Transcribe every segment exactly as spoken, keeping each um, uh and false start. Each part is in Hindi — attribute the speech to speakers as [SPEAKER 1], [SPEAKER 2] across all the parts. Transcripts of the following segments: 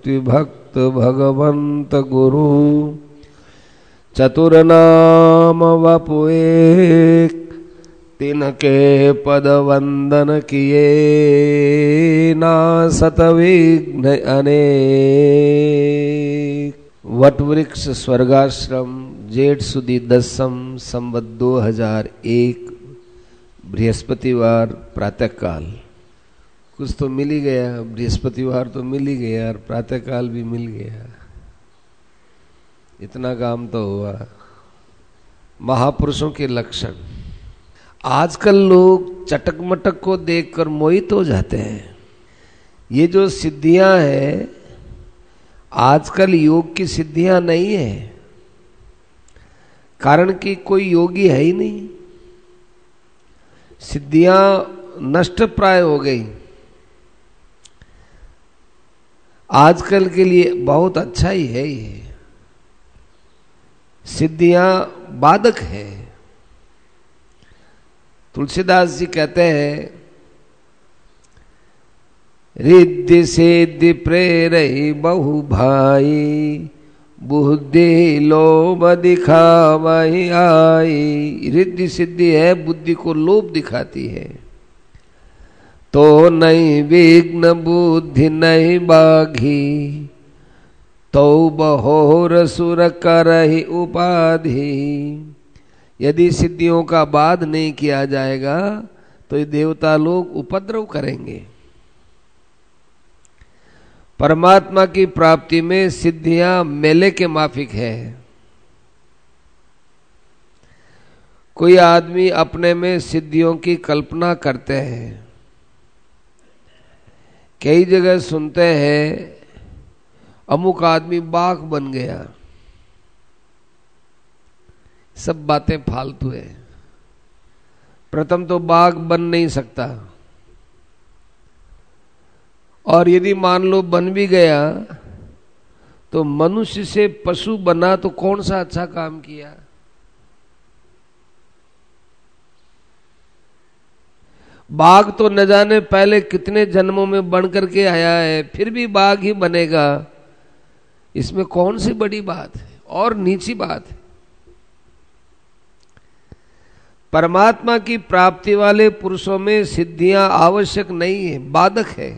[SPEAKER 1] विभक्त भगवंत गुरु चतुरनाम वपु एक तिनके पद वंदन किए ना सतविघ्न अनेक। वटवृक्ष स्वर्गाश्रम जेठ सुदी दसम संवत दो हजार एक बृहस्पतिवार प्रातःकाल। कुछ तो मिल ही गया, बृहस्पतिवार तो मिल ही गया और प्रातःकाल भी मिल गया, इतना काम तो हुआ। महापुरुषों के लक्षण। आजकल लोग चटक मटक को देखकर मोहित हो जाते हैं। ये जो सिद्धियां हैं आजकल योग की सिद्धियां नहीं है, कारण कि कोई योगी है ही नहीं। सिद्धियां नष्ट प्राय हो गई। आजकल के लिए बहुत अच्छा ही है ये, सिद्धियां बाधक है। तुलसीदास जी कहते हैं रिद्धि सिद्धि प्रेरई बहु भाई बुद्धि लोभ दिखावही आई। रिद्धि सिद्धि है, बुद्धि को लोभ दिखाती है। तो नहीं विघ्न बुद्धि नहीं बाघी तो बहोर सुर करहि उपाधि। यदि सिद्धियों का बाध नहीं किया जाएगा तो ये देवता लोग उपद्रव करेंगे। परमात्मा की प्राप्ति में सिद्धियां मेले के माफिक है। कोई आदमी अपने में सिद्धियों की कल्पना करते हैं। कई जगह सुनते हैं अमुक आदमी बाघ बन गया। सब बातें फालतू है। प्रथम तो बाघ बन नहीं सकता, और यदि मान लो बन भी गया तो मनुष्य से पशु बना तो कौन सा अच्छा काम किया। बाघ तो न जाने पहले कितने जन्मों में बन करके आया है, फिर भी बाघ ही बनेगा। इसमें कौन सी बड़ी बात है और नीची बात है। परमात्मा की प्राप्ति वाले पुरुषों में सिद्धियां आवश्यक नहीं है, बाधक है।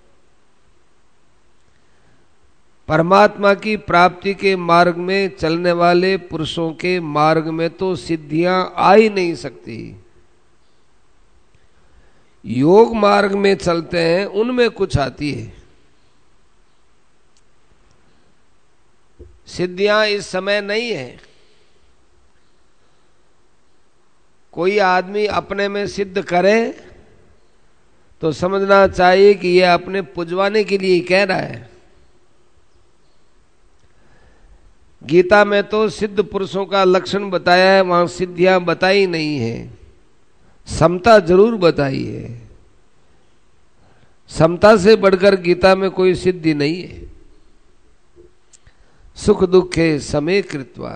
[SPEAKER 1] परमात्मा की प्राप्ति के मार्ग में चलने वाले पुरुषों के मार्ग में तो सिद्धियां आ ही नहीं सकती। योग मार्ग में चलते हैं उनमें कुछ आती है। सिद्धियां इस समय नहीं है। कोई आदमी अपने में सिद्ध करे तो समझना चाहिए कि यह अपने पुजवाने के लिए कह रहा है। गीता में तो सिद्ध पुरुषों का लक्षण बताया है, वहां सिद्धियां बताई नहीं है। समता जरूर बताई है। समता से बढ़कर गीता में कोई सिद्धि नहीं है। सुख दुखे समे कृत्वा।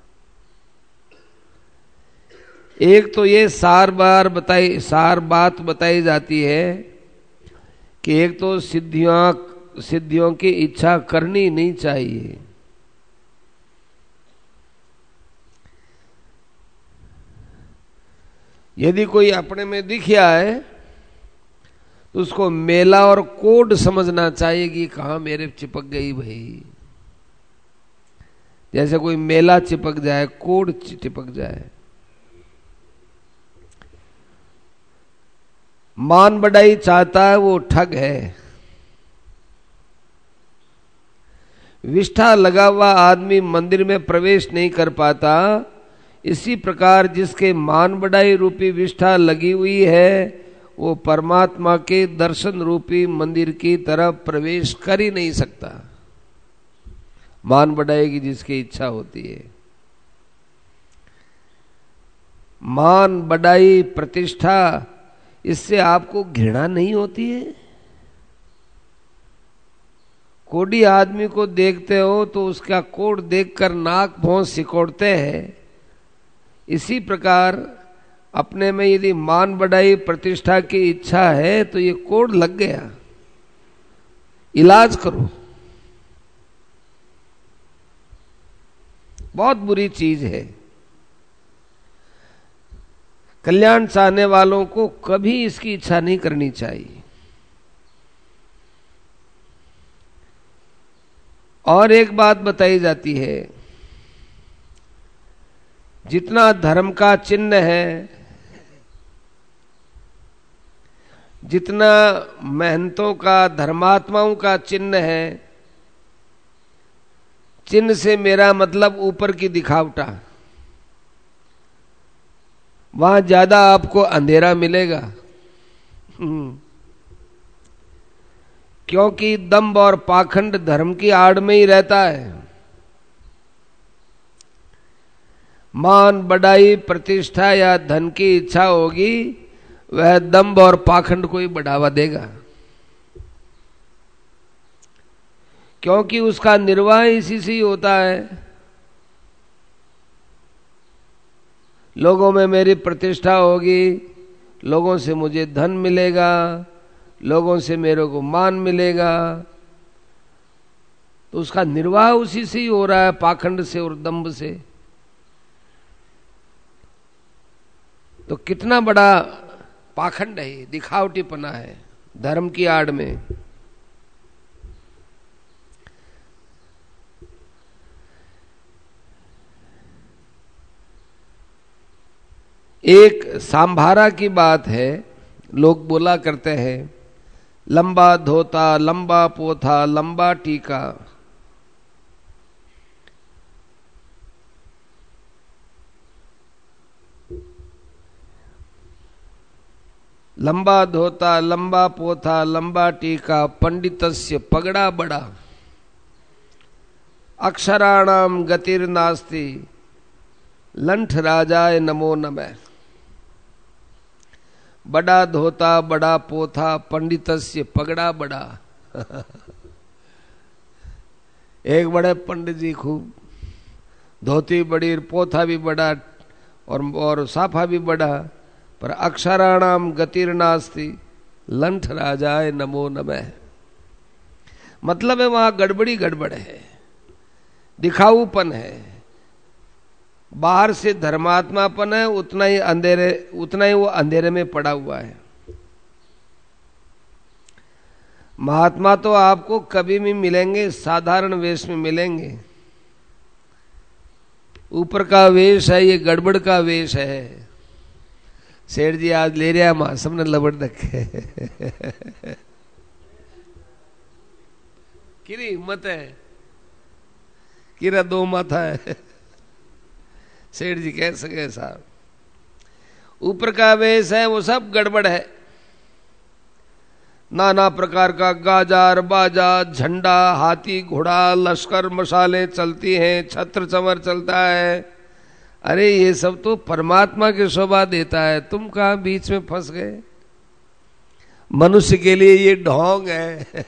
[SPEAKER 1] एक तो ये सार बार बताई सार बात बताई जाती है कि एक तो सिद्धियां सिद्धियों की इच्छा करनी नहीं चाहिए। यदि कोई अपने में दिख गया है तो उसको मेला और कोड समझना चाहिए कि कहां मेरे चिपक गई भाई। जैसे कोई मेला चिपक जाए, कोड चिपक जाए। मान बढ़ाई चाहता है वो ठग है। विष्ठा लगा हुआ आदमी मंदिर में प्रवेश नहीं कर पाता। इसी प्रकार जिसके मान बढ़ाई रूपी विष्ठा लगी हुई है वो परमात्मा के दर्शन रूपी मंदिर की तरफ प्रवेश कर ही नहीं सकता। मान बढ़ाई की जिसकी इच्छा होती है। मान बढ़ाई प्रतिष्ठा, इससे आपको घृणा नहीं होती है? कोढ़ी आदमी को देखते हो तो उसका कोढ़ देखकर नाक भौं सिकोड़ते हैं। इसी प्रकार अपने में यदि मान बढ़ाई प्रतिष्ठा की इच्छा है तो ये कोढ़ लग गया, इलाज करो। बहुत बुरी चीज है। कल्याण चाहने वालों को कभी इसकी इच्छा नहीं करनी चाहिए। और एक बात बताई जाती है, जितना धर्म का चिन्ह है, जितना महंतों का, धर्मात्माओं का चिन्ह है, चिन्ह से मेरा मतलब ऊपर की दिखावटा, वहां ज्यादा आपको अंधेरा मिलेगा। क्योंकि दंभ और पाखंड धर्म की आड़ में ही रहता है। मान, बढ़ाई, प्रतिष्ठा या धन की इच्छा होगी, वह दंभ और पाखंड को ही बढ़ावा देगा, क्योंकि उसका निर्वाह इसी से ही होता है। लोगों में मेरी प्रतिष्ठा होगी, लोगों से मुझे धन मिलेगा, लोगों से मेरे को मान मिलेगा, तो उसका निर्वाह उसी से ही हो रहा है, पाखंड से और दंभ से। तो कितना बड़ा पाखंड है, दिखावटीपना है धर्म की आड़ में। एक सांभारा की बात है, लोग बोला करते हैं, लंबा धोता, लंबा पोथा, लंबा टीका। लंबा धोता, लंबा पोथा, लंबा टीका, पंडितस्य पगड़ा बड़ा, अक्षराणाम गतिर्नास्ति, लंठ राजाय नमो नमः। बड़ा धोता, बड़ा पोथा, पंडितस्य पगड़ा बड़ा। एक बड़े पंडित जी, खूब धोती बड़ी, पोथा भी बड़ा और और साफा भी बड़ा, पर अक्षराणाम गतिर्नास्ति, लंठ राजाय नमो नमः। मतलब है वहां गड़बड़ी गड़बड़ है, दिखाऊपन है। बाहर से धर्मात्मापन है, उतना ही अंधेरे उतना ही वो अंधेरे में पड़ा हुआ है। महात्मा तो आपको कभी भी मिलेंगे, साधारण वेश में मिलेंगे। ऊपर का वेश है, ये गड़बड़ का वेश है। सेठ जी आज ले रहा मां सबने लबड़ रखे। किरी हिम्मत है, किरा दो माथा है। सेठ जी कह सके साहब, ऊपर का वेश है वो सब गड़बड़ है। नाना प्रकार का गाजार बाजा, झंडा, हाथी घोड़ा, लश्कर मशालें चलती हैं, छत्र चमर चलता है। अरे ये सब तो परमात्मा की शोभा देता है, तुम कहां बीच में फंस गए। मनुष्य के लिए ये ढोंग है।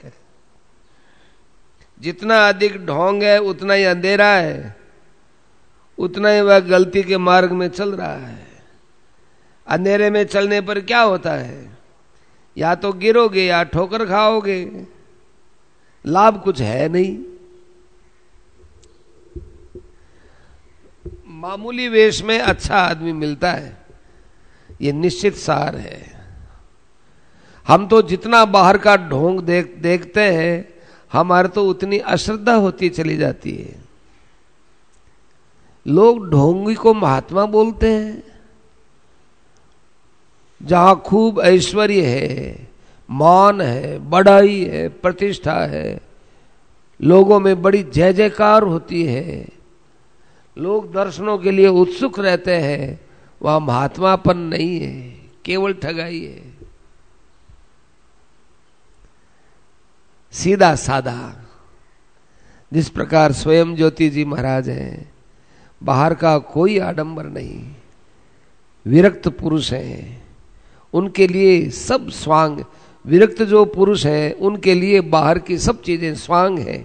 [SPEAKER 1] जितना अधिक ढोंग है उतना ही अंधेरा है, उतना ही वह गलती के मार्ग में चल रहा है। अंधेरे में चलने पर क्या होता है, या तो गिरोगे या ठोकर खाओगे, लाभ कुछ है नहीं। मामूली वेश में अच्छा आदमी मिलता है, ये निश्चित सार है। हम तो जितना बाहर का ढोंग देख देखते हैं, हमारे तो उतनी अश्रद्धा होती चली जाती है। लोग ढोंगी को महात्मा बोलते हैं। जहां खूब ऐश्वर्य है, मान है, बढ़ाई है, प्रतिष्ठा है, लोगों में बड़ी जय जयकार होती है, लोग दर्शनों के लिए उत्सुक रहते हैं, वहां महात्मापन नहीं है, केवल ठगाई है। सीधा साधा, जिस प्रकार स्वयं ज्योति जी महाराज हैं, बाहर का कोई आडंबर नहीं, विरक्त पुरुष हैं। उनके लिए सब स्वांग, विरक्त जो पुरुष हैं उनके लिए बाहर की सब चीजें स्वांग है।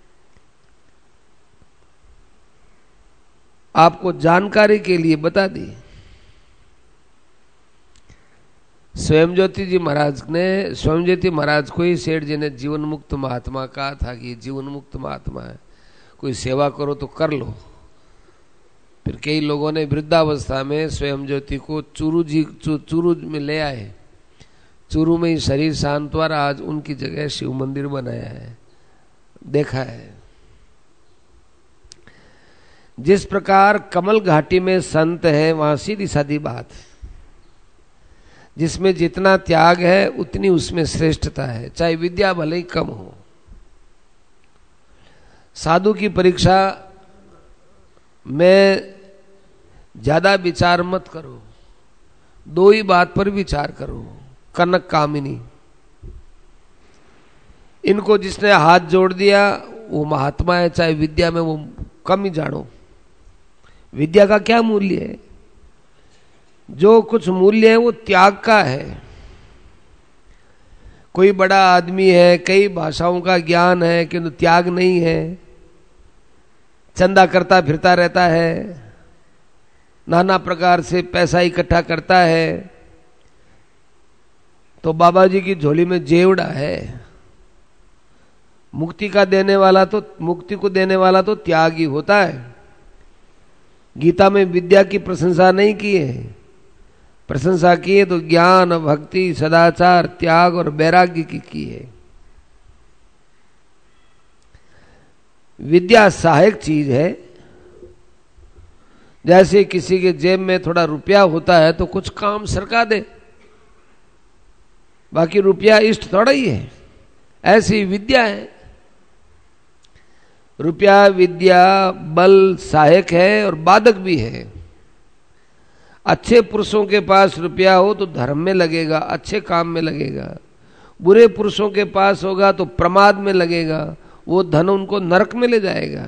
[SPEAKER 1] आपको जानकारी के लिए बता दी, स्वयं ज्योति जी महाराज ने, स्वयं ज्योति महाराज को ही सेठ जी ने जीवन मुक्त महात्मा कहा था कि जीवन मुक्त महात्मा है, कोई सेवा करो तो कर लो, फिर कई लोगों ने वृद्धावस्था में स्वयं ज्योति को चूरू जी चू, चूरू में ले आए, चूरू में ही शरीर शांत हुआ, आज उनकी जगह शिव मंदिर बनाया है, देखा है। जिस प्रकार कमल घाटी में संत है, वहां सीधी सादी बात, जिसमें जितना त्याग है उतनी उसमें श्रेष्ठता है, चाहे विद्या भले ही कम हो। साधु की परीक्षा में ज्यादा विचार मत करो, दो ही बात पर विचार करो, कनक कामिनी, इनको जिसने हाथ जोड़ दिया वो महात्मा है, चाहे विद्या में वो कम ही जानो। विद्या का क्या मूल्य है? जो कुछ मूल्य है वो त्याग का है। कोई बड़ा आदमी है, कई भाषाओं का ज्ञान है, किंतु त्याग नहीं है, चंदा करता फिरता रहता है, नाना प्रकार से पैसा इकट्ठा करता है, तो बाबा जी की झोली में जेवड़ा है। मुक्ति का देने वाला तो मुक्ति को देने वाला तो त्याग ही होता है। गीता में विद्या की प्रशंसा नहीं की है, प्रशंसा की है तो ज्ञान, भक्ति, सदाचार, त्याग और वैराग्य की की है। विद्या सहायक चीज है। जैसे किसी के जेब में थोड़ा रुपया होता है तो कुछ काम सरका दे, बाकी रुपया इष्ट थोड़ा ही है, ऐसी विद्या है। रुपया विद्या बल सहायक है और बाधक भी है। अच्छे पुरुषों के पास रुपया हो तो धर्म में लगेगा, अच्छे काम में लगेगा। बुरे पुरुषों के पास होगा तो प्रमाद में लगेगा, वो धन उनको नरक में ले जाएगा।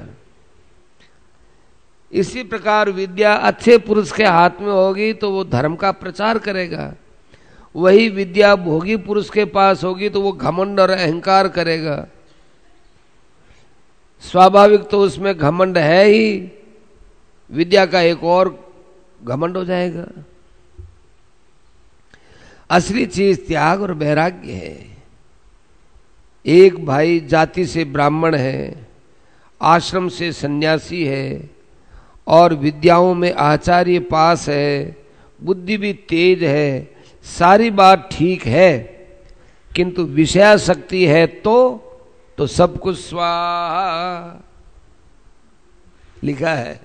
[SPEAKER 1] इसी प्रकार विद्या अच्छे पुरुष के हाथ में होगी तो वो धर्म का प्रचार करेगा। वही विद्या भोगी पुरुष के पास होगी तो वो घमंड और अहंकार करेगा। स्वाभाविक तो उसमें घमंड है ही, विद्या का एक और घमंड हो जाएगा। असली चीज त्याग और वैराग्य है। एक भाई जाति से ब्राह्मण है, आश्रम से सन्यासी है और विद्याओं में आचार्य पास है, बुद्धि भी तेज है, सारी बात ठीक है, किंतु विषयासक्ति है तो तो सब कुछ स्वाहा लिखा है।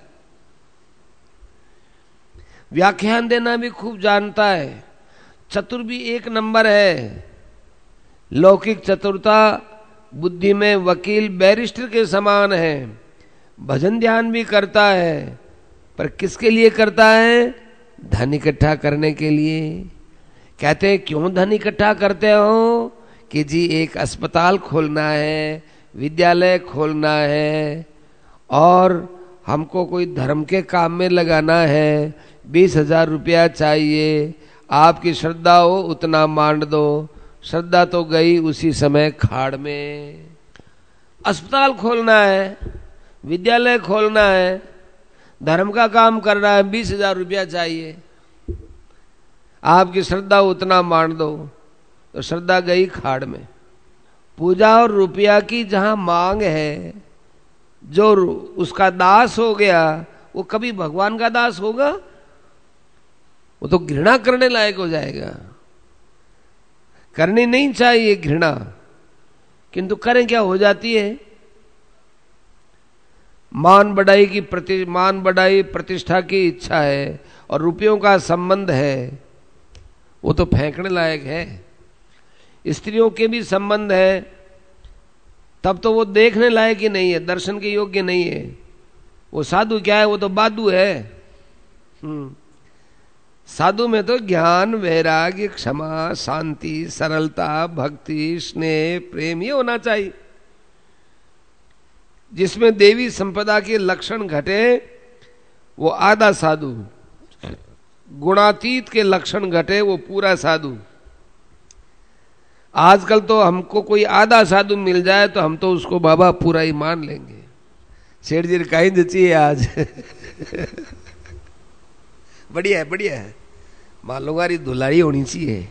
[SPEAKER 1] व्याख्यान देना भी खूब जानता है, चतुर भी एक नंबर है। लौकिक चतुरता बुद्धि में वकील बैरिस्टर के समान है। भजन ध्यान भी करता है, पर किसके लिए करता है? धन इकट्ठा करने के लिए। कहते हैं क्यों धन इकट्ठा करते हो? कि जी एक अस्पताल खोलना है, विद्यालय खोलना है और हमको कोई धर्म के काम में लगाना है, बीस हजार रुपया चाहिए, आपकी श्रद्धा हो उतना मांड दो। श्रद्धा तो गई उसी समय खाड़ में। अस्पताल खोलना है, विद्यालय खोलना है, धर्म का काम करना है, बीस हजार रुपया चाहिए, आपकी श्रद्धा उतना मांड दो, तो श्रद्धा गई खाड़ में। पूजा और रुपया की जहां मांग है, जो उसका दास हो गया वो कभी भगवान का दास होगा? वो तो घृणा करने लायक हो जाएगा। करनी नहीं चाहिए घृणा, किंतु करें क्या, हो जाती है। मान बढ़ाई की प्रति मान बढ़ाई प्रतिष्ठा की इच्छा है और रुपयों का संबंध है, वो तो फेंकने लायक है। स्त्रियों के भी संबंध है, तब तो वो देखने लायक ही नहीं है, दर्शन के योग्य नहीं है। वो साधु क्या है? वो तो बादू है। हम्म साधु में तो ज्ञान, वैराग्य, क्षमा, शांति, सरलता, भक्ति, स्नेह, प्रेम ये होना चाहिए। जिसमें देवी संपदा के लक्षण घटे वो आधा साधु, गुणातीत के लक्षण घटे वो पूरा साधु। आजकल तो हमको कोई आधा साधु मिल जाए तो हम तो उसको बाबा पूरा ही मान लेंगे। सेठ जी कहीं जची है आज। बढ़िया है, बढ़िया है, मालोगारी दुलारी होनी चाहिए,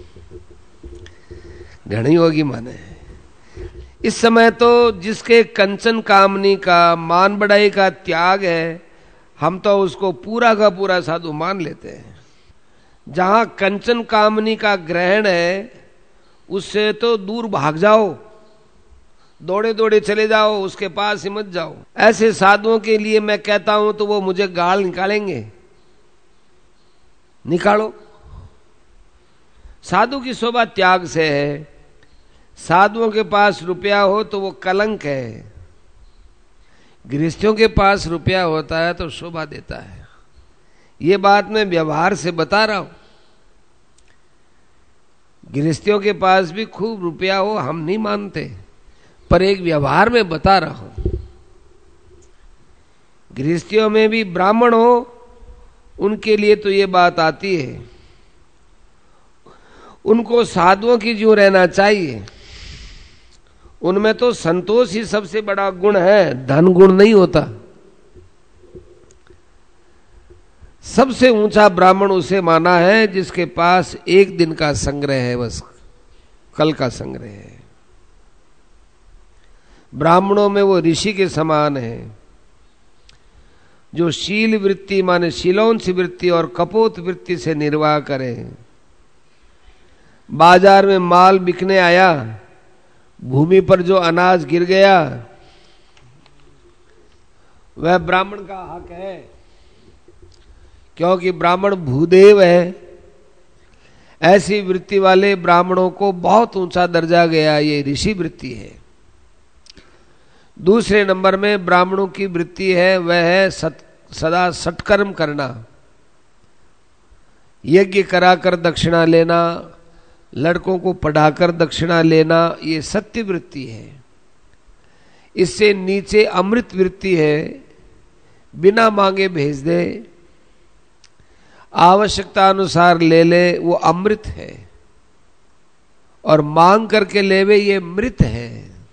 [SPEAKER 1] घनी होगी माने। इस समय तो जिसके कंचन कामनी का, मान बढ़ाई का त्याग है, हम तो उसको पूरा का पूरा साधु मान लेते हैं। जहां कंचन कामनी का ग्रहण है उससे तो दूर भाग जाओ, दौड़े दौड़े चले जाओ, उसके पास ही मत जाओ। ऐसे साधुओं के लिए मैं कहता हूं तो वो मुझे गाल निकालेंगे, निकालो। साधु की शोभा त्याग से है। साधुओं के पास रुपया हो तो वो कलंक है, गृहस्थियों के पास रुपया होता है तो शोभा देता है। ये बात मैं व्यवहार से बता रहा हूं। गृहस्थियों के पास भी खूब रुपया हो हम नहीं मानते, पर एक व्यवहार में बता रहा हूं। गृहस्थियों में भी ब्राह्मण हो उनके लिए तो ये बात आती है, उनको साधुओं की जो रहना चाहिए, उनमें तो संतोष ही सबसे बड़ा गुण है, धन गुण नहीं होता। सबसे ऊंचा ब्राह्मण उसे माना है जिसके पास एक दिन का संग्रह है, बस कल का संग्रह है। ब्राह्मणों में वो ऋषि के समान है जो शील वृत्ति माने शीलोंस वृत्ति और कपोत वृत्ति से निर्वाह करे। बाजार में माल बिकने आया, भूमि पर जो अनाज गिर गया वह ब्राह्मण का हक है, क्योंकि ब्राह्मण भूदेव है। ऐसी वृत्ति वाले ब्राह्मणों को बहुत ऊंचा दर्जा गया, ये ऋषि वृत्ति है। दूसरे नंबर में ब्राह्मणों की वृत्ति है वह है सत, सदा सत्कर्म करना, यज्ञ कराकर दक्षिणा लेना, लड़कों को पढ़ाकर दक्षिणा लेना, ये सत्य वृत्ति है। इससे नीचे अमृत वृत्ति है, बिना मांगे भेज दे, आवश्यकता अनुसार ले ले, वो अमृत है। और मांग करके लेवे, ये मृत है।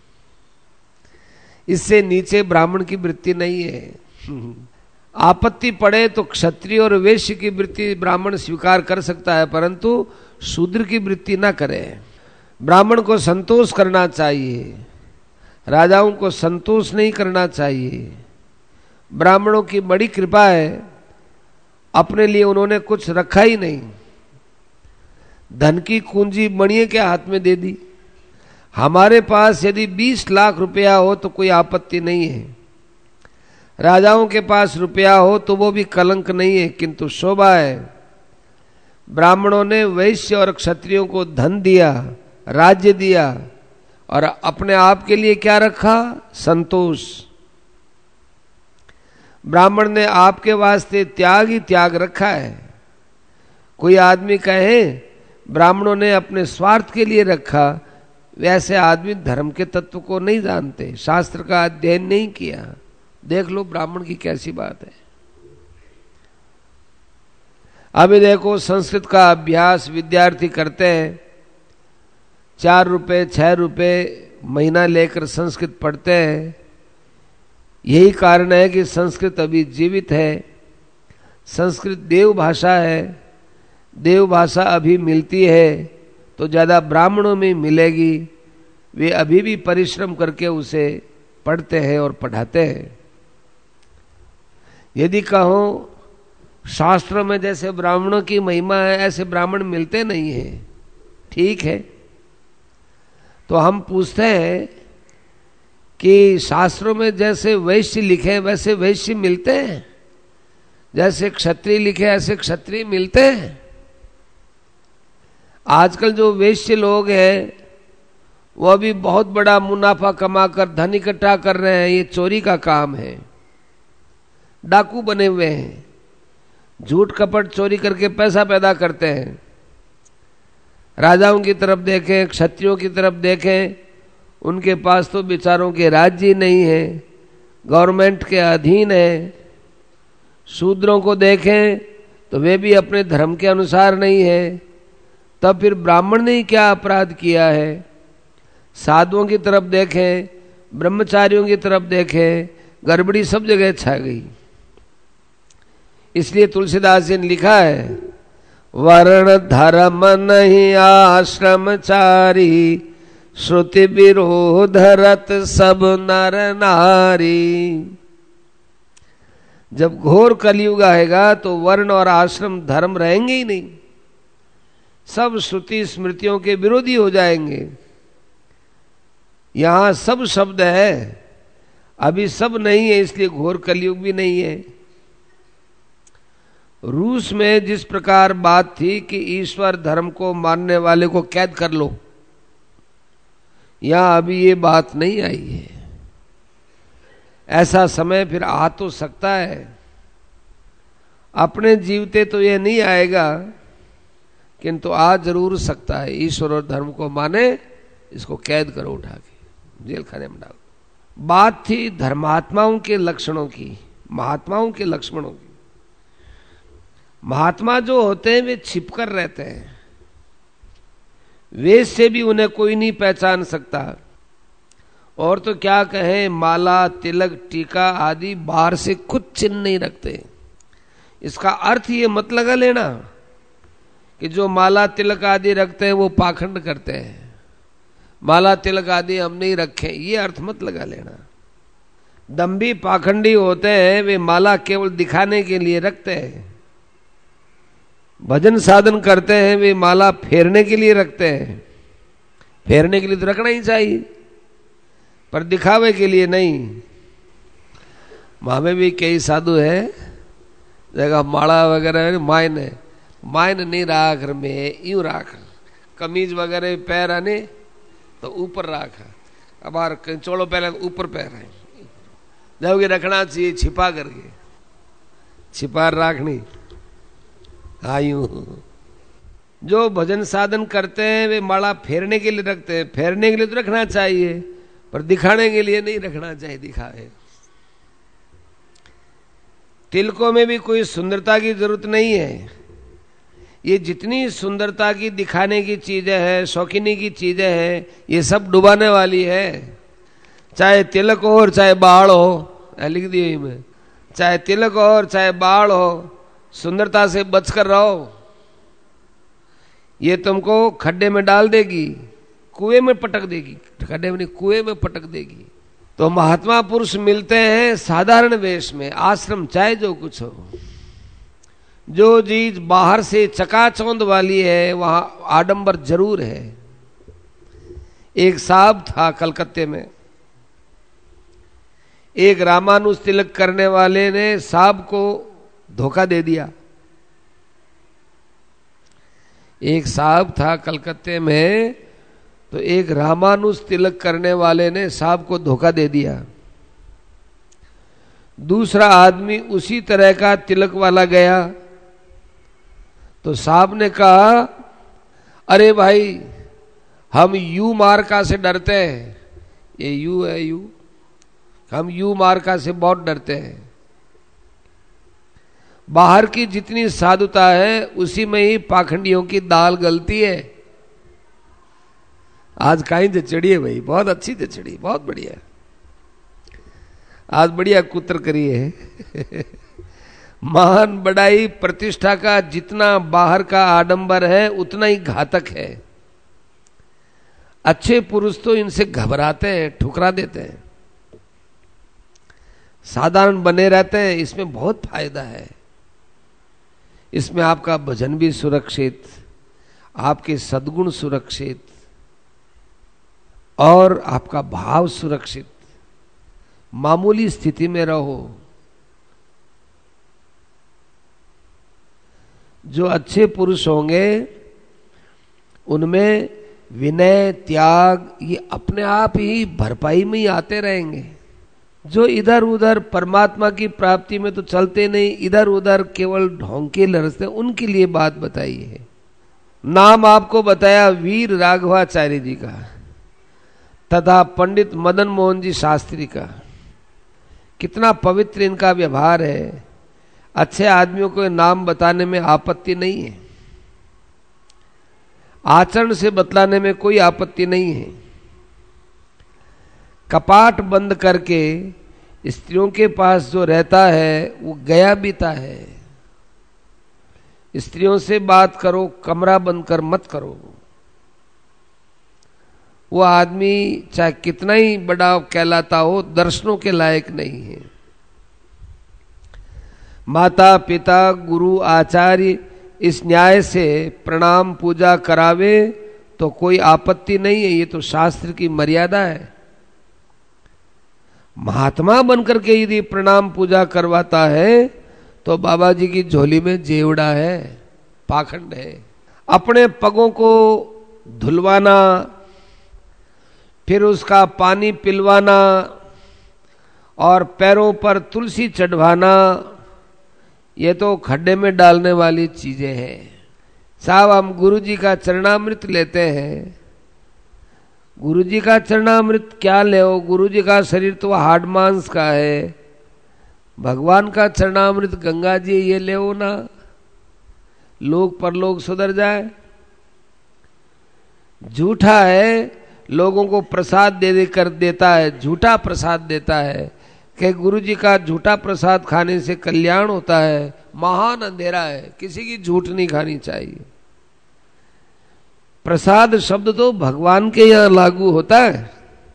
[SPEAKER 1] इससे नीचे ब्राह्मण की वृत्ति नहीं है। आपत्ति पड़े तो क्षत्रिय और वैश्य की वृत्ति ब्राह्मण स्वीकार कर सकता है, परंतु शूद्र की वृत्ति ना करे। ब्राह्मण को संतोष करना चाहिए, राजाओं को संतोष नहीं करना चाहिए। ब्राह्मणों की बड़ी कृपा है, अपने लिए उन्होंने कुछ रखा ही नहीं, धन की कुंजी मणिये के हाथ में दे दी। हमारे पास यदि बीस लाख रुपया हो तो कोई आपत्ति नहीं है, राजाओं के पास रुपया हो तो वो भी कलंक नहीं है, किंतु शोभा है। ब्राह्मणों ने वैश्य और क्षत्रियों को धन दिया, राज्य दिया, और अपने आप के लिए क्या रखा? संतोष। ब्राह्मण ने आपके वास्ते त्याग ही त्याग रखा है। कोई आदमी कहे ब्राह्मणों ने अपने स्वार्थ के लिए रखा, वैसे आदमी धर्म के तत्व को नहीं जानते, शास्त्र का अध्ययन नहीं किया। देख लो ब्राह्मण की कैसी बात है। अभी देखो संस्कृत का अभ्यास विद्यार्थी करते हैं, चार रुपए छह रुपए महीना लेकर संस्कृत पढ़ते हैं। यही कारण है कि संस्कृत अभी जीवित है। संस्कृत देव भाषा है, देव भाषा अभी मिलती है तो ज़्यादा ब्राह्मणों में मिलेगी। वे अभी भी परिश्रम करके उसे पढ़ते हैं और पढ़ाते हैं। यदि कहो शास्त्रों में जैसे ब्राह्मणों की महिमा है ऐसे ब्राह्मण मिलते नहीं हैं, ठीक है, तो हम पूछते हैं कि शास्त्रों में जैसे वैश्य लिखे वैसे वैश्य मिलते हैं, जैसे क्षत्रिय लिखे ऐसे क्षत्रिय मिलते हैं। आजकल जो वैश्य लोग हैं वो अभी बहुत बड़ा मुनाफा कमाकर धन इकट्ठा कर रहे हैं। ये चोरी का काम है, डाकू बने हुए हैं, झूठ कपट चोरी करके पैसा पैदा करते हैं। राजाओं की तरफ देखें, क्षत्रियों की तरफ देखें, उनके पास तो बेचारों के राज्य नहीं है, गवर्नमेंट के अधीन है। शूद्रों को देखें तो वे भी अपने धर्म के अनुसार नहीं है। तब फिर ब्राह्मण ने क्या अपराध किया है? साधुओं की तरफ देखें, ब्रह्मचारियों की तरफ देखें, गड़बड़ी सब जगह छा गई। इसलिए तुलसीदास जी ने लिखा है, वर्ण धर्म नहीं आश्रमचारी, श्रुति विरोध रत सब नर नारी। जब घोर कलयुग आएगा तो वर्ण और आश्रम धर्म रहेंगे ही नहीं, सब श्रुति स्मृतियों के विरोधी हो जाएंगे। यहां सब शब्द है, अभी सब नहीं है, इसलिए घोर कलयुग भी नहीं है। रूस में जिस प्रकार बात थी कि ईश्वर धर्म को मानने वाले को कैद कर लो, यहां अभी ये बात नहीं आई है। ऐसा समय फिर आ तो सकता है, अपने जीवते तो ये नहीं आएगा, किंतु आ जरूर सकता है। ईश्वर और धर्म को माने, इसको कैद करो उठा के, जेल खाने में डालो। बात थी धर्मात्माओं के लक्षणों की, महात्माओं के लक्षणों की। महात्मा जो होते हैं वे छिपकर रहते हैं, वेश से भी उन्हें कोई नहीं पहचान सकता। और तो क्या कहें, माला तिलक टीका आदि बाहर से कुछ चिन्ह नहीं रखते। इसका अर्थ ये मत लगा लेना कि जो माला तिलक आदि रखते हैं वो पाखंड करते हैं, माला तिलक आदि हम नहीं रखें, ये अर्थ मत लगा लेना। दम्भी पाखंडी होते हैं, वे माला केवल दिखाने के लिए रखते हैं। भजन साधन करते हैं, वे माला फेरने के लिए रखते हैं। फेरने के लिए तो रखना ही चाहिए, पर दिखावे के लिए नहीं। वहां में भी कई साधु है, जगह माला वगैरह मायने मायने नहीं राख में यूं राख, कमीज वगैरह पैर आने तो ऊपर राख, अब चोड़ो पहले ऊपर पैर है, जब ये रखना चाहिए छिपा करके, छिपा राखनी। आयु जो भजन साधन करते हैं वे माला फेरने के लिए रखते हैं, फेरने के लिए तो रखना चाहिए, पर दिखाने के लिए नहीं रखना चाहिए, दिखावे। तिलकों में भी कोई सुंदरता की जरूरत नहीं है। ये जितनी सुंदरता की दिखाने की चीजें हैं, शौकीनी की चीजें हैं, ये सब डुबाने वाली है। चाहे तिलक हो और चाहे बाढ़ हो, लिख दी में, चाहे तिलक हो और चाहे बाढ़ हो, सुंदरता से बचकर रहो। ये तुमको खड्डे में डाल देगी, कुएं में पटक देगी, खड्डे में नहीं कुएं में पटक देगी। तो महात्मा पुरुष मिलते हैं साधारण वेश में, आश्रम चाहे जो कुछ हो। जो चीज बाहर से चकाचौंध वाली है वहां आडंबर जरूर है। एक साहब था कलकत्ते में, एक रामानुज तिलक करने वाले ने साहब को धोखा दे दिया। एक साहब था कलकत्ते में, तो एक रामानुज तिलक करने वाले ने साहब को धोखा दे दिया। दूसरा आदमी उसी तरह का तिलक वाला गया, तो साहब ने कहा, अरे भाई हम यू मार्का से डरते हैं, ये यू है यू, हम यू मार्का से बहुत डरते हैं। बाहर की जितनी साधुता है उसी में ही पाखंडियों की दाल गलती है। आज काई जचड़ी है भाई, बहुत अच्छी जचड़ी, बहुत बढ़िया, आज बढ़िया कुत्र करी है। मान बड़ाई प्रतिष्ठा का जितना बाहर का आडंबर है उतना ही घातक है। अच्छे पुरुष तो इनसे घबराते हैं, ठुकरा देते हैं, साधारण बने रहते हैं। इसमें बहुत फायदा है, इसमें आपका भजन भी सुरक्षित, आपके सद्गुण सुरक्षित और आपका भाव सुरक्षित। मामूली स्थिति में रहो। जो अच्छे पुरुष होंगे उनमें विनय त्याग ये अपने आप ही भरपाई में ही आते रहेंगे। जो इधर उधर परमात्मा की प्राप्ति में तो चलते नहीं, इधर उधर केवल ढोंके लरसते, उनके लिए बात बताई है। नाम आपको बताया वीर राघवाचार्य जी का तथा पंडित मदन मोहन जी शास्त्री का। कितना पवित्र इनका व्यवहार है। अच्छे आदमियों को नाम बताने में आपत्ति नहीं है, आचरण से बतलाने में कोई आपत्ति नहीं है। कपाट बंद करके स्त्रियों के पास जो रहता है वो गया बीता है। स्त्रियों से बात करो, कमरा बंद कर मत करो। वो आदमी चाहे कितना ही बड़ा कहलाता हो, दर्शनों के लायक नहीं है। माता पिता गुरु आचार्य इस न्याय से प्रणाम पूजा करावे तो कोई आपत्ति नहीं है, ये तो शास्त्र की मर्यादा है। महात्मा बनकर के यदि प्रणाम पूजा करवाता है तो बाबा जी की झोली में जेवड़ा है, पाखंड है। अपने पगों को धुलवाना, फिर उसका पानी पिलवाना और पैरों पर तुलसी चढ़वाना, ये तो खड्डे में डालने वाली चीजें हैं। साहब हम गुरु जी का चरणामृत लेते हैं, गुरु जी का चरणामृत क्या ले, गुरु जी का शरीर तो हाड मांस का है, भगवान का चरणामृत गंगा जी ये ले ना, लोग परलोक सुधर जाए। झूठा है, लोगों को प्रसाद दे दे कर देता है, झूठा प्रसाद देता है कि गुरु जी का झूठा प्रसाद खाने से कल्याण होता है। महान अंधेरा है, किसी की झूठ नहीं खानी चाहिए। प्रसाद शब्द तो भगवान के यहां लागू होता है।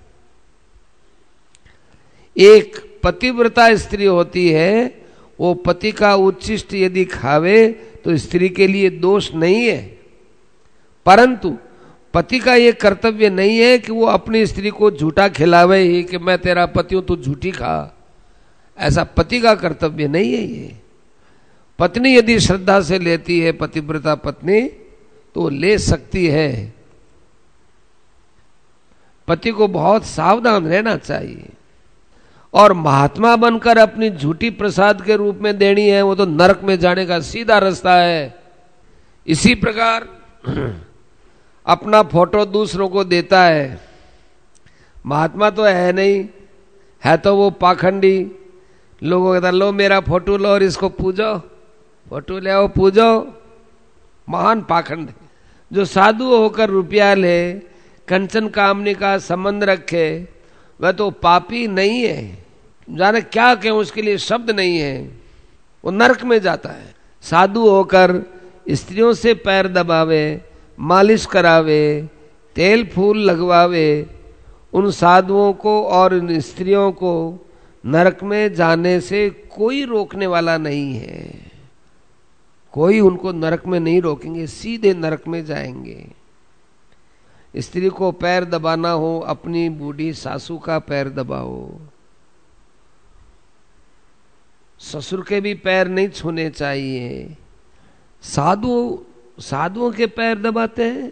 [SPEAKER 1] एक पतिव्रता स्त्री होती है, वो पति का उच्छिष्ट यदि खावे तो स्त्री के लिए दोष नहीं है, परंतु पति का ये कर्तव्य नहीं है कि वो अपनी स्त्री को झूठा खिलावे ही कि मैं तेरा पति हूं, तू झूठी खा। ऐसा पति का कर्तव्य नहीं है ये। पत्नी यदि श्रद्धा से लेती है, पतिव्रता पत्नी, तो ले सकती है। पति को बहुत सावधान रहना चाहिए। और महात्मा बनकर अपनी झूठी प्रसाद के रूप में देनी है, वो तो नरक में जाने का सीधा रास्ता है। इसी प्रकार अपना फोटो दूसरों को देता है, महात्मा तो है नहीं, है तो वो पाखंडी। लोगों कहता लो मेरा फोटो लो और इसको पूजो, फोटो ले आओ पूजो, महान पाखंड है। जो साधु होकर रुपया ले, कंचन कामनी का संबंध रखे, वह तो पापी नहीं है, जाने क्या कहें, उसके लिए शब्द नहीं है, वो नरक में जाता है। साधु होकर स्त्रियों से पैर दबावे, मालिश करावे, तेल फूल लगवावे, उन साधुओं को और उन स्त्रियों को नरक में जाने से कोई रोकने वाला नहीं है। कोई उनको नरक में नहीं रोकेंगे, सीधे नरक में जाएंगे। स्त्री को पैर दबाना हो, अपनी बूढ़ी सासू का पैर दबाओ। ससुर के भी पैर नहीं छूने चाहिए। साधु साधुओं के पैर दबाते हैं।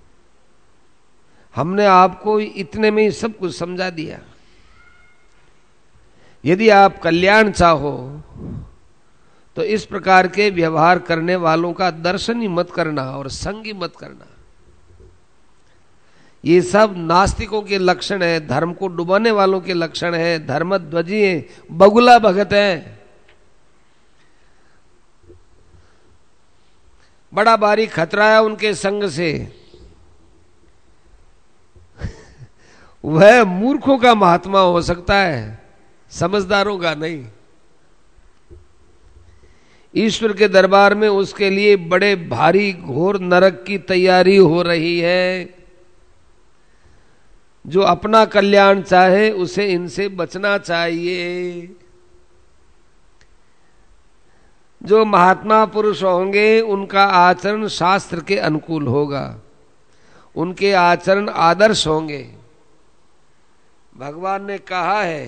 [SPEAKER 1] हमने आपको इतने में ही सब कुछ समझा दिया। यदि आप कल्याण चाहो तो इस प्रकार के व्यवहार करने वालों का दर्शन ही मत करना और संग ही मत करना। ये सब नास्तिकों के लक्षण है, धर्म को डुबाने वालों के लक्षण है, धर्मध्वजी है, बगुला भगत है। बड़ा भारी खतरा है उनके संग से। वह मूर्खों का महात्मा हो सकता है, समझदारों का नहीं। ईश्वर के दरबार में उसके लिए बड़े भारी घोर नरक की तैयारी हो रही है। जो अपना कल्याण चाहे उसे इनसे बचना चाहिए। जो महात्मा पुरुष होंगे उनका आचरण शास्त्र के अनुकूल होगा, उनके आचरण आदर्श होंगे। भगवान ने कहा है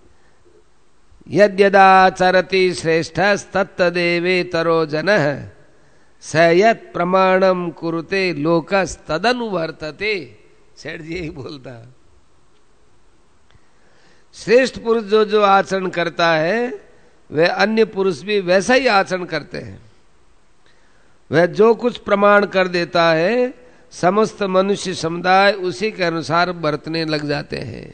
[SPEAKER 1] यद्यदाचरति श्रेष्ठस्तत्तदेवेतरो जनः स यत् प्रमाणम कुरुते लोकस्तदनुवर्तते। सेठ जी यही बोलता। श्रेष्ठ पुरुष जो जो आचरण करता है वह अन्य पुरुष भी वैसा ही आचरण करते हैं। वह जो कुछ प्रमाण कर देता है समस्त मनुष्य समुदाय उसी के अनुसार बरतने लग जाते हैं।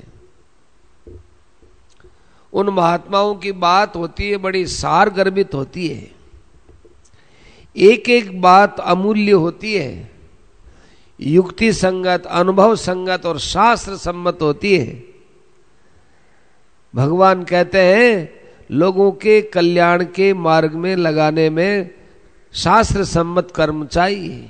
[SPEAKER 1] उन महात्माओं की बात होती है, बड़ी सार गर्भित होती है, एक एक बात अमूल्य होती है, युक्ति संगत, अनुभव संगत और शास्त्र सम्मत होती है। भगवान कहते हैं लोगों के कल्याण के मार्ग में लगाने में शास्त्र सम्मत कर्म चाहिए।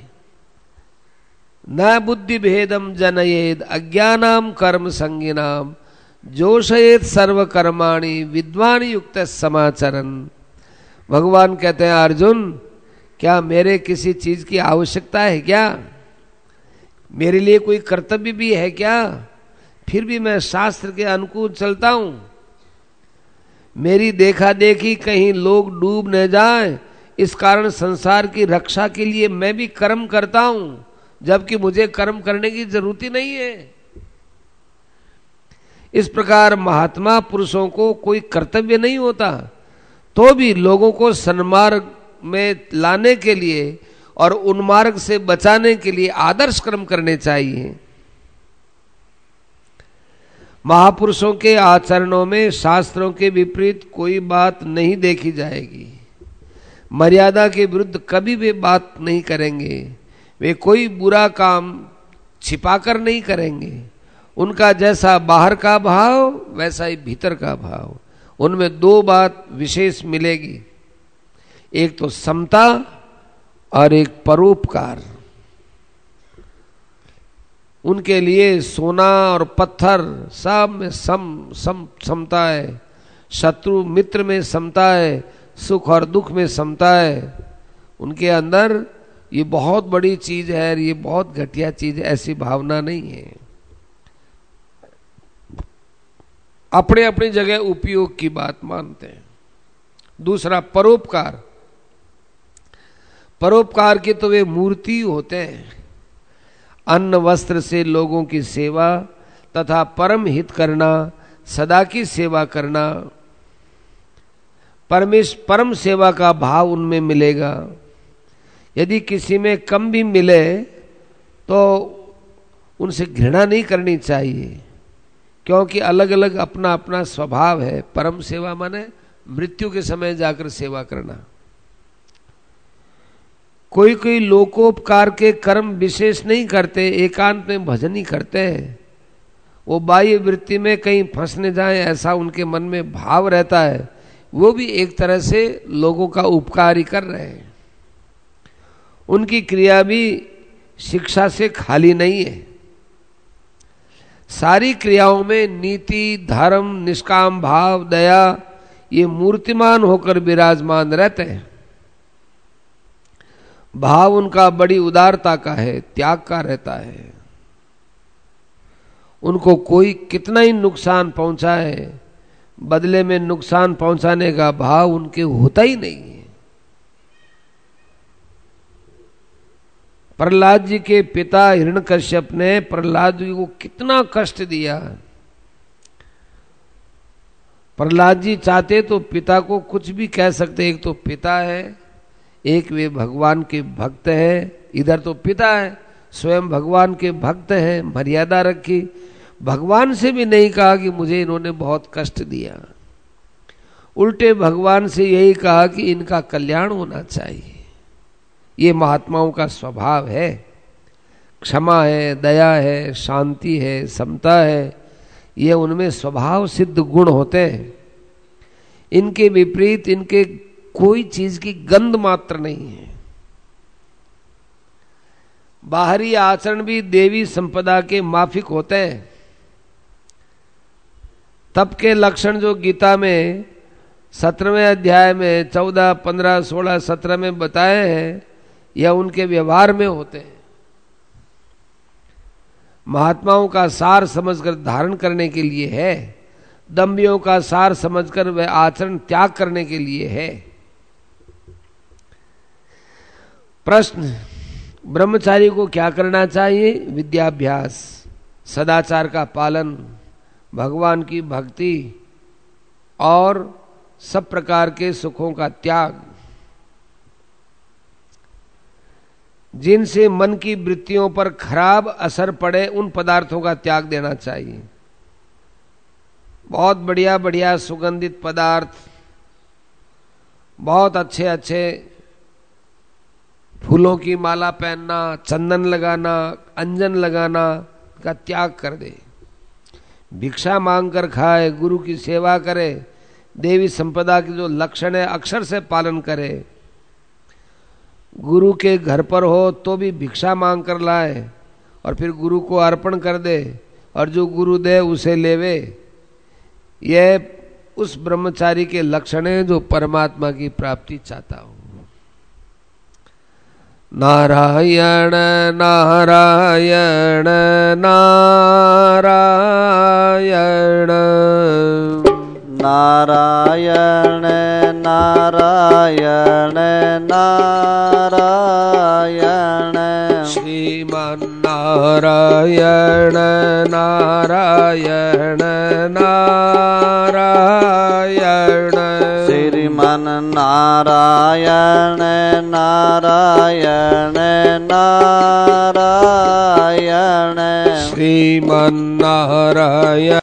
[SPEAKER 1] न बुद्धि भेदम जनयेद अज्ञानाम कर्म संगिनाम जोशयेत सर्व कर्माणि विद्वान युक्त समाचरन। भगवान कहते हैं अर्जुन, क्या मेरे किसी चीज की आवश्यकता है क्या? मेरे लिए कोई कर्तव्य भी है क्या? फिर भी मैं शास्त्र के अनुकूल चलता हूं। मेरी देखा देखी कहीं लोग डूब न जाएं, इस कारण संसार की रक्षा के लिए मैं भी कर्म करता हूं, जबकि मुझे कर्म करने की जरूरत ही नहीं है। इस प्रकार महात्मा पुरुषों को कोई कर्तव्य नहीं होता, तो भी लोगों को सन्मार्ग में लाने के लिए और उन्मार्ग से बचाने के लिए आदर्श कर्म करने चाहिए। महापुरुषों के आचरणों में शास्त्रों के विपरीत कोई बात नहीं देखी जाएगी। मर्यादा के विरुद्ध कभी भी बात नहीं करेंगे। वे कोई बुरा काम छिपाकर नहीं करेंगे। उनका जैसा बाहर का भाव वैसा ही भीतर का भाव। उनमें दो बात विशेष मिलेगी, एक तो समता और एक परोपकार। उनके लिए सोना और पत्थर सब में सम सम समता है, शत्रु मित्र में समता है, सुख और दुख में समता है। उनके अंदर ये बहुत बड़ी चीज है, ये बहुत घटिया चीज है, ऐसी भावना नहीं है। अपने अपनी जगह उपयोग की बात मानते हैं। दूसरा परोपकार। परोपकार की तो वे मूर्ति होते हैं। अन्न वस्त्र से लोगों की सेवा तथा परम हित करना, सदा की सेवा करना, परमेश परम सेवा का भाव उनमें मिलेगा। यदि किसी में कम भी मिले तो उनसे घृणा नहीं करनी चाहिए, क्योंकि अलग अलग अपना अपना स्वभाव है। परम सेवा माने मृत्यु के समय जाकर सेवा करना। कोई कोई लोकोपकार के कर्म विशेष नहीं करते, एकांत में भजन ही करते हैं। वो बाह्य वृत्ति में कहीं फंसने जाए ऐसा उनके मन में भाव रहता है। वो भी एक तरह से लोगों का उपकार ही कर रहे हैं। उनकी क्रिया भी शिक्षा से खाली नहीं है। सारी क्रियाओं में नीति, धर्म, निष्काम भाव, दया ये मूर्तिमान होकर विराजमान रहते हैं। भाव उनका बड़ी उदारता का है, त्याग का रहता है। उनको कोई कितना ही नुकसान पहुंचाए, बदले में नुकसान पहुंचाने का भाव उनके होता ही नहीं है। प्रहलाद जी के पिता हिरण्यकश्यप ने प्रहलाद जी को कितना कष्ट दिया। प्रहलाद जी चाहते तो पिता को कुछ भी कह सकते। एक तो पिता है, एक वे भगवान के भक्त हैं। इधर तो पिता है, स्वयं भगवान के भक्त हैं, मर्यादा रखी। भगवान से भी नहीं कहा कि मुझे इन्होंने बहुत कष्ट दिया, उल्टे भगवान से यही कहा कि इनका कल्याण होना चाहिए। ये महात्माओं का स्वभाव है। क्षमा है, दया है, शांति है, समता है, ये उनमें स्वभाव सिद्ध गुण होते हैं। इनके विपरीत इनके कोई चीज की गंध मात्र नहीं है। बाहरी आचरण भी देवी संपदा के माफिक होते हैं। तप के लक्षण जो गीता में सत्रहवें अध्याय में चौदह, पंद्रह, सोलह, सत्रह में बताए हैं, यह उनके व्यवहार में होते हैं। महात्माओं का सार समझकर धारण करने के लिए है, दम्भियों का सार समझकर वह आचरण त्याग करने के लिए है। प्रश्न, ब्रह्मचारी को क्या करना चाहिए? विद्याभ्यास, सदाचार का पालन, भगवान की भक्ति और सब प्रकार के सुखों का त्याग। जिनसे मन की वृत्तियों पर खराब असर पड़े उन पदार्थों का त्याग देना चाहिए। बहुत बढ़िया बढ़िया सुगंधित पदार्थ, बहुत अच्छे अच्छे फूलों की माला पहनना, चंदन लगाना, अंजन लगाना का त्याग कर दे। भिक्षा मांग कर खाए, गुरु की सेवा करे, देवी संपदा की जो लक्षण है अक्षर से पालन करे। गुरु के घर पर हो तो भी भिक्षा मांग कर लाए और फिर गुरु को अर्पण कर दे, और जो गुरु दे उसे लेवे। यह उस ब्रह्मचारी के लक्षण हैं जो परमात्मा की प्राप्ति चाहता हो। नारायण नारायण नारायण
[SPEAKER 2] नारायण नारायण नारायण
[SPEAKER 1] श्रीमन नारायण नारायण नारायण
[SPEAKER 2] श्रीमन नारायण नारायण नारायण
[SPEAKER 1] श्रीमन नारायण